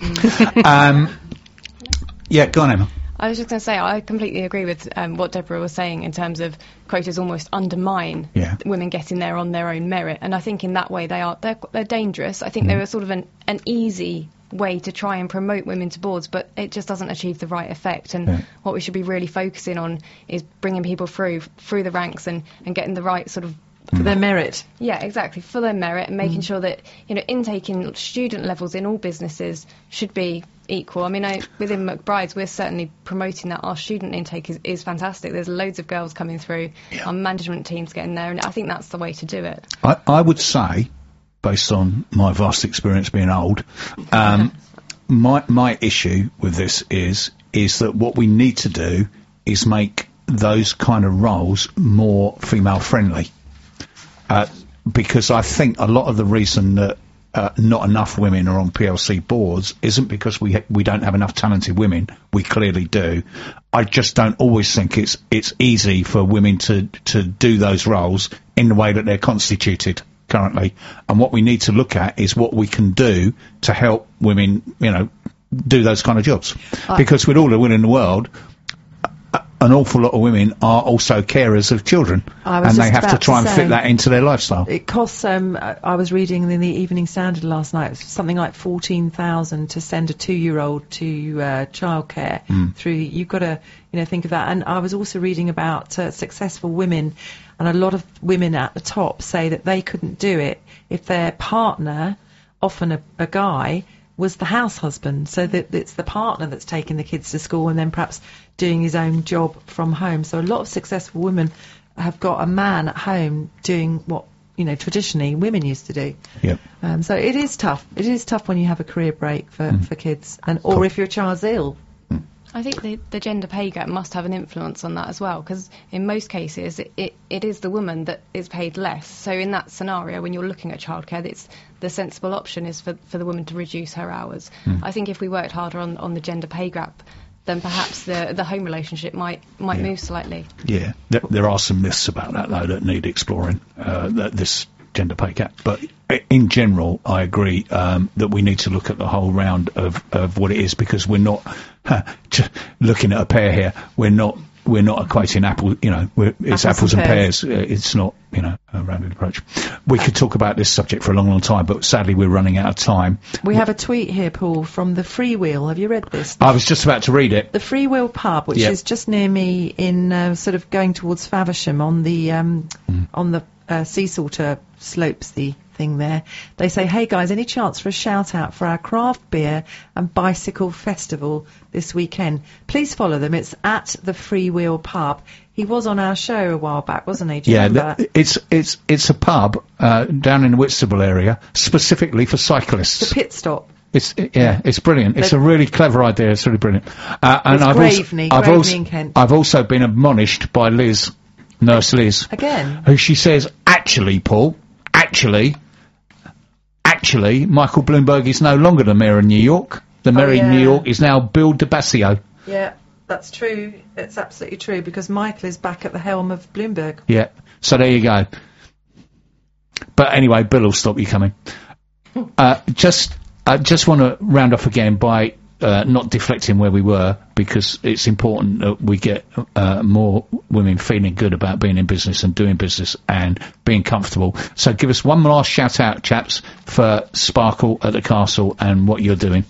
um, yeah, go on, Emma. I was just going to say, I completely agree with um, what Deborah was saying in terms of quotas almost undermine yeah. women getting there on their own merit. And I think in that way they are they're, they're dangerous. I think Mm. they're sort of an, an easy way to try and promote women to boards, but it just doesn't achieve the right effect. And Yeah. what we should be really focusing on is bringing people through through the ranks and, and getting the right sort of for their merit. Yeah, exactly, for their merit, and making mm. sure that, you know, intake in student levels in all businesses should be equal. I mean, I, within McBride's, we're certainly promoting that. Our student intake is, is fantastic. There's loads of girls coming through. Yeah. Our management team's getting there, and I think that's the way to do it. I, I would say, based on my vast experience being old, um, my my issue with this is is that what we need to do is make those kind of roles more female friendly. Uh, because I think a lot of the reason that uh, not enough women are on P L C boards isn't because we ha- we don't have enough talented women. We clearly do. I just don't always think it's it's easy for women to to do those roles in the way that they're constituted currently. And what we need to look at is what we can do to help women, you know, do those kind of jobs. I because with all the women in the world, an awful lot of women are also carers of children, I was and they just have to about try to and say, fit that into their lifestyle. It costs, um, I I was reading in the Evening Standard last night, something like fourteen thousand to send a two-year-old to uh, childcare Mm. through, you've got to, you know, think of that. And I was also reading about uh, successful women, and a lot of women at the top say that they couldn't do it if their partner, often a, a guy, was the house husband, so that it's the partner that's taking the kids to school and then perhaps doing his own job from home. So a lot of successful women have got a man at home doing what, you know, traditionally women used to do. Yep. Um, so it is tough. It is tough when you have a career break for, Mm. for kids, and or Cool. if your child's ill. I think the, the gender pay gap must have an influence on that as well, because in most cases it, it, it is the woman that is paid less. So in that scenario, when you're looking at childcare, it's the sensible option is for, for the woman to reduce her hours. Mm. I think if we worked harder on, on the gender pay gap, then perhaps the the home relationship might might Yeah. move slightly. Yeah, there, there are some myths about that though that need exploring. Uh, that this gender pay gap, but i- in general, I agree um, that we need to look at the whole round of, of what it is, because we're not just looking at a pear here. We're not we're not equating apple. You know, we're, it's apples, Apples and and pears. Uh, It's not, you know, a rounded approach. We could talk about this subject for a long, long time, but sadly we're running out of time. We have a tweet here, Paul, from the Freewheel. Have you read this? I was just about to read it. The Freewheel pub, which Yep. is just near me in uh, sort of going towards Faversham on the um, on the uh, sea salter slopes, the thing there. They say, hey guys, any chance for a shout out for our craft beer and bicycle festival this weekend? Please follow them. It's at the Freewheel pub. He was on our show a while back, wasn't he? Do you Yeah, remember? th- it's it's it's a pub uh, down in the Whitstable area specifically for cyclists. The pit stop. It's yeah, it's brilliant. It's They- a really clever idea. It's really brilliant. Uh, and It's I've Graveney, also, I've Graveney also, in Kent. I've also been admonished by Liz, Nurse Liz, Again? who she says, actually, Paul, actually, actually, Michael Bloomberg is no longer the mayor of New York. The mayor Oh, of yeah. New York is now Bill de Blasio. Yeah, that's true. It's absolutely true, because Michael is back at the helm of Bloomberg. Yeah. So there you go. But anyway, Bill will stop you coming. Uh, just, I just want to round off again by uh, not deflecting where we were, because it's important that we get uh, more women feeling good about being in business and doing business and being comfortable. So give us one last shout out, chaps, for Sparkle at the Castle and what you're doing.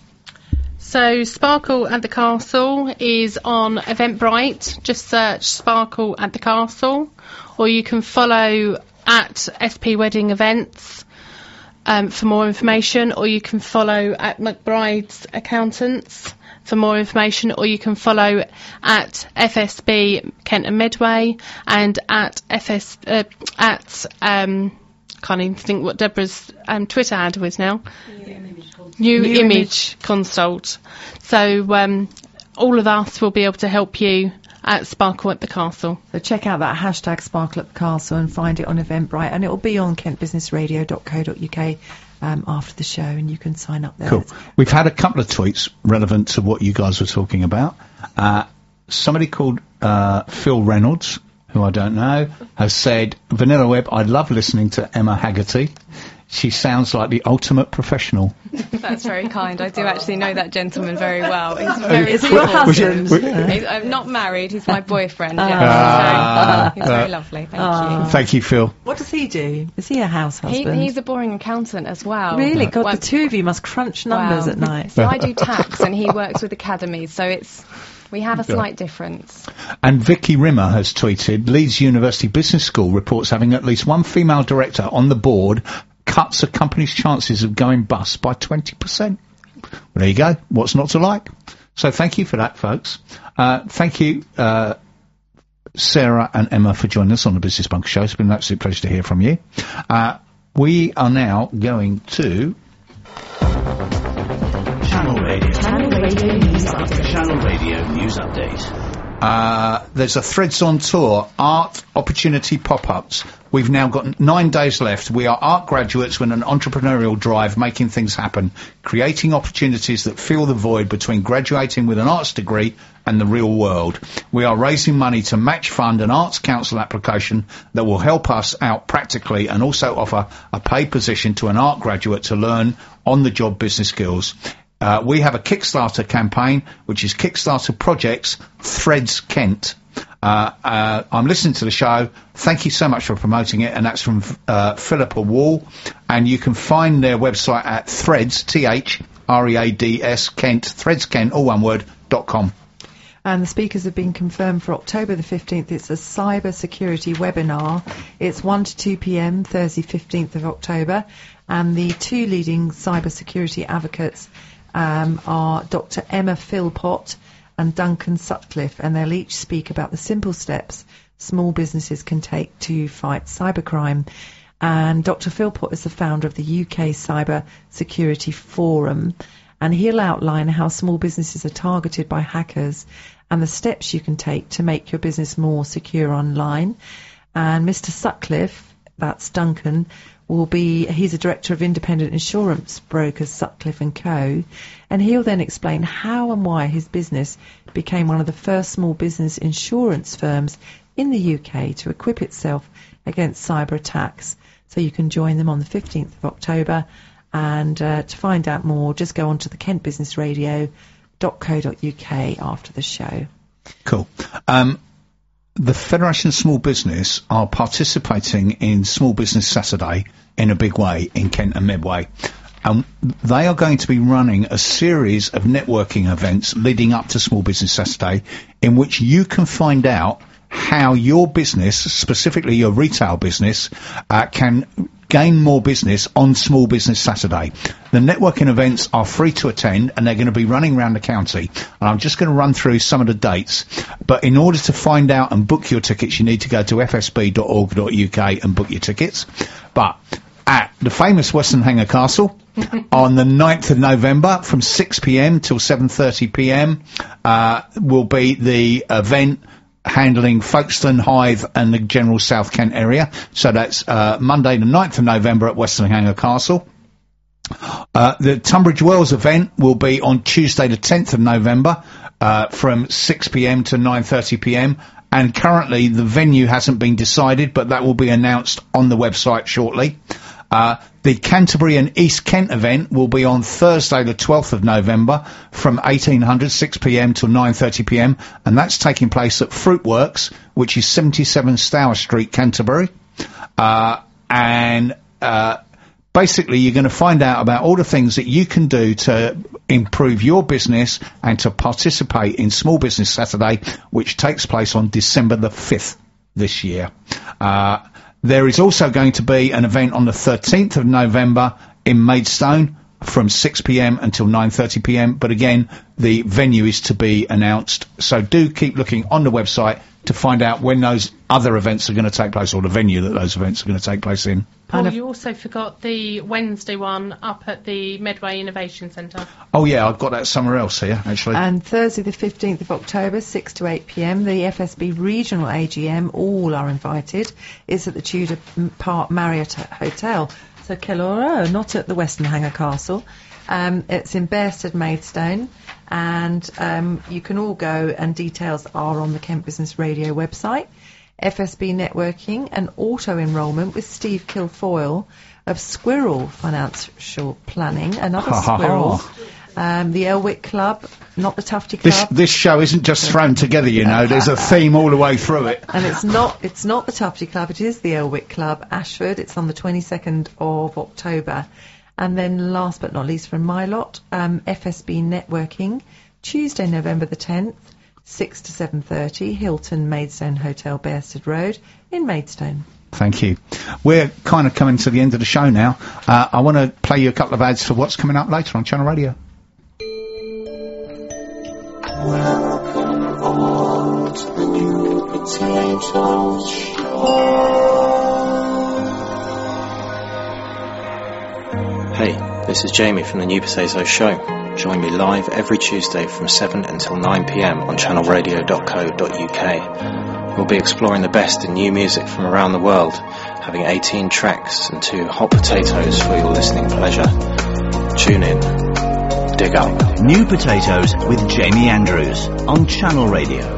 So Sparkle at the Castle is on Eventbrite. Just search Sparkle at the Castle, or you can follow at S P Wedding Events um, for more information, or you can follow at McBride's Accountants for more information, or you can follow at F S B Kent and Medway and at F S uh, at um, can't even think what Deborah's um, Twitter handle is now. New, New Image, Image. Consult. So um, all of us will be able to help you at Sparkle at the Castle. So check out that hashtag Sparkle at the Castle and find it on Eventbrite, and it will be on kent business radio dot co dot U K um, after the show, and you can sign up there. Cool. We've had a couple of tweets relevant to what you guys were talking about. Uh, somebody called uh, Phil Reynolds, who I don't know, has said, Vanilla Web, I love listening to Emma Haggerty. She sounds like the ultimate professional. That's very kind. I do actually know that gentleman very well. He's very Is he your supportive. Was you- husband? He's, I'm not married. He's my boyfriend. Ah. Yeah. So, he's Ah. very lovely. Thank Ah. Thank you, Phil. What does he do? Is he a house you. He, husband? he's a boring accountant as well. Really? God, Well, the two of you must crunch numbers wow. at night. So I do tax and he works with academies, so it's we have a slight difference. And Vicky Rimmer has tweeted, Leeds University Business School reports having at least one female director on the board cuts a company's chances of going bust by twenty percent. Well, there you go. What's not to like? So thank you for that, folks. Uh, thank you, uh, Sarah and Emma, for joining us on the Business Bunker Show. It's been an absolute pleasure to hear from you. Uh, we are now going to... Channel Radio. Channel Radio News Update. Channel Radio News Update. Uh, there's a Threads on Tour Art Opportunity Pop-Ups. We've now got nine days left. We are art graduates with an entrepreneurial drive, making things happen, creating opportunities that fill the void between graduating with an arts degree and the real world. We are raising money to match fund an Arts Council application that will help us out practically and also offer a paid position to an art graduate to learn on-the-job business skills. Uh, we have a Kickstarter campaign, which is Kickstarter Projects Threads Kent. Uh, uh, I'm listening to the show. Thank you so much for promoting it. And that's from uh, Philippa Wall. And you can find their website at Threads, T H R E A D S, Kent, Threads Kent, all one word, dot com. And the speakers have been confirmed for October the fifteenth. It's a cyber security webinar. It's one to two p.m. Thursday fifteenth of October. And the two leading cyber security advocates um, are Doctor Emma Philpott and Duncan Sutcliffe, and they'll each speak about the simple steps small businesses can take to fight cybercrime. And Doctor Philpott is the founder of the U K Cyber Security Forum, and he'll outline how small businesses are targeted by hackers and the steps you can take to make your business more secure online. And Mister Sutcliffe, that's Duncan, will be, he's a director of independent insurance brokers Sutcliffe and Co, and he'll then explain how and why his business became one of the first small business insurance firms in the U K to equip itself against cyber attacks. So you can join them on the fifteenth of October, and uh, to find out more, just go on to the kent business radio dot co dot U K after the show. Cool. Um, the Federation of Small Business are participating in Small Business Saturday in a big way in Kent and Medway. Um, they are going to be running a series of networking events leading up to Small Business Saturday in which you can find out how your business, specifically your retail business, uh, can gain more business on Small Business Saturday. The networking events are free to attend, and they're going to be running around the county. And I'm just going to run through some of the dates. But in order to find out and book your tickets, you need to go to f s b dot org dot U K and book your tickets. But at the famous Western Hanger Castle on the ninth of November from six p m till seven thirty p m uh, will be the event handling Folkestone, Hythe and the general South Kent area. So that's uh, Monday the ninth of November at Western Hanger Castle. Uh, the Tunbridge Wells event will be on Tuesday the tenth of November uh, from six p m to nine thirty p m and currently the venue hasn't been decided, but that will be announced on the website shortly. Uh, the Canterbury and East Kent event will be on Thursday the twelfth of November from eighteen hundred, six p m till nine thirty p m and that's taking place at Fruitworks, which is seventy-seven Stour Street, Canterbury. Uh, and uh, basically you're going to find out about all the things that you can do to improve your business and to participate in Small Business Saturday, which takes place on December the fifth this year. Uh, There is also going to be an event on the thirteenth of November in Maidstone from six p m until nine thirty p m But again, the venue is to be announced. So do keep looking on the website to find out when those other events are going to take place, or the venue that those events are going to take place in. Paul, you also forgot the Wednesday one up at the Medway Innovation Centre. Oh yeah, I've got that somewhere else here, actually. And Thursday the fifteenth of October, six to eight p m, the F S B Regional A G M, all are invited, is at the Tudor Park Marriott Hotel. So Kellora, not at the Western Hanger Castle. Um, it's in Bearsted, Maidstone, and um, you can all go, and details are on the Kent Business Radio website. F S B Networking and Auto-Enrolment with Steve Kilfoyle of Squirrel Financial Planning, another Ha, ha, Squirrel. ha. Um, the Elwick Club, not the Tufty Club. This this show isn't just thrown together, you know. There's a theme all the way through it. And it's not it's not the Tufty Club, it is the Elwick Club, Ashford. It's on the twenty-second of October. And then last but not least from my lot, um, F S B Networking, Tuesday, November the tenth, six to seven thirty, Hilton Maidstone Hotel, Bearsted Road in Maidstone. Thank you. We're kind of coming to the end of the show now. Uh, I want to play you a couple of ads for what's coming up later on Channel Radio. Welcome aboard the New Potato Show. Hey, this is Jamie from the New Potato Show. Join me live every Tuesday from seven until nine p m on channel radio dot co dot U K. We'll be exploring the best in new music from around the world, having eighteen tracks and two hot potatoes for your listening pleasure. Tune in. Dig up. New Potatoes with Jamie Andrews on Channel Radio.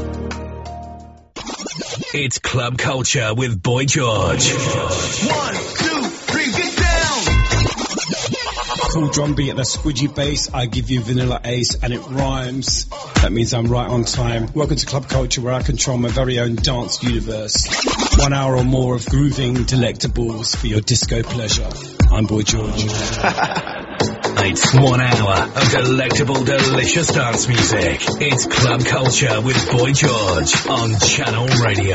It's Club Culture with Boy George. One, two, three, get down! Cool drum beat and a squidgy bass. I give you Vanilla Ace and it rhymes. That means I'm right on time. Welcome to Club Culture, where I control my very own dance universe. One hour or more of grooving delectables for your disco pleasure. I'm Boy George. It's one hour of delectable, delicious dance music. It's Club Culture with Boy George on Channel Radio.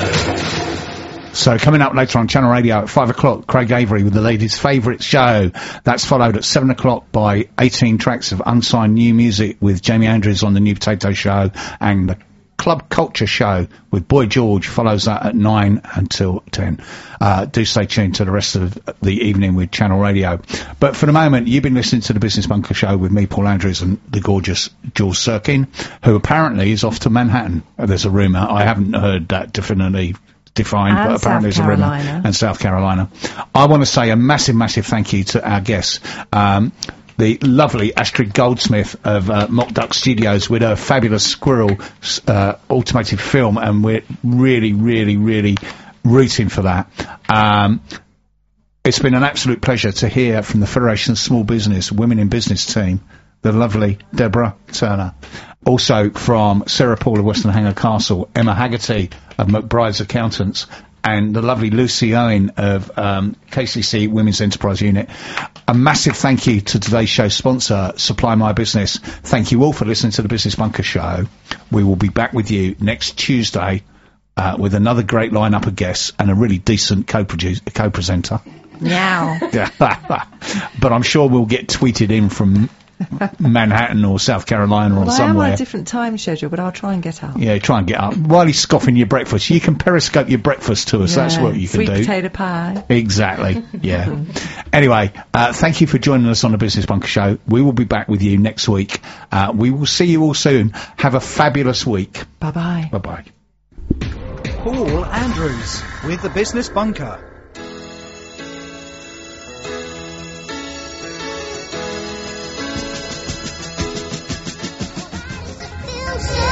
So coming up later on Channel Radio at five o'clock, Craig Avery with the ladies' favourite show. That's followed at seven o'clock by eighteen tracks of unsigned new music with Jamie Andrews on the New Potato Show, and the Club Culture Show with Boy George follows that at nine until ten. Uh, do stay tuned to the rest of the evening with Channel Radio. But for the moment, you've been listening to the Business Bunker Show with me, Paul Andrews, and the gorgeous Jules Sirkin, who apparently is off to Manhattan. Uh, there's a rumour. I haven't heard that definitely defined, And but apparently South there's a rumour. Carolina. And South Carolina. I want to say a massive, massive thank you to our guests. Um, the lovely Astrid Goldsmith of uh, Mock Duck Studios with her fabulous Squirrel uh, automated film, and we're really, really, really rooting for that. Um, it's been an absolute pleasure to hear from the Federation of Small Business Women in Business team, the lovely Deborah Turner. Also from Sarah Paul of Western Hanger Castle, Emma Haggerty of McBride's Accountants, and the lovely Lucy Owen of um, K C C Women's Enterprise Unit. A massive thank you to today's show sponsor, Supply My Business. Thank you all for listening to the Business Bunker Show. We will be back with you next Tuesday uh, with another great lineup of guests and a really decent co-produce, co-presenter. Meow. But I'm sure we'll get tweeted in from Manhattan or South Carolina or Well, I am somewhere. on a different time schedule, but I'll try and get up. Yeah, try and get up. While he's scoffing your breakfast, you can periscope your breakfast to us. That's Yeah, what you can sweet do. potato pie. Exactly. Yeah. Anyway, uh, thank you for joining us on the Business Bunker Show. We will be back with you next week. Uh, we will see you all soon. Have a fabulous week. Bye bye. Bye bye. Paul Andrews with the Business Bunker.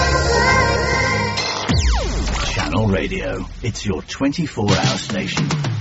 Channel Radio. It's your twenty-four hour station.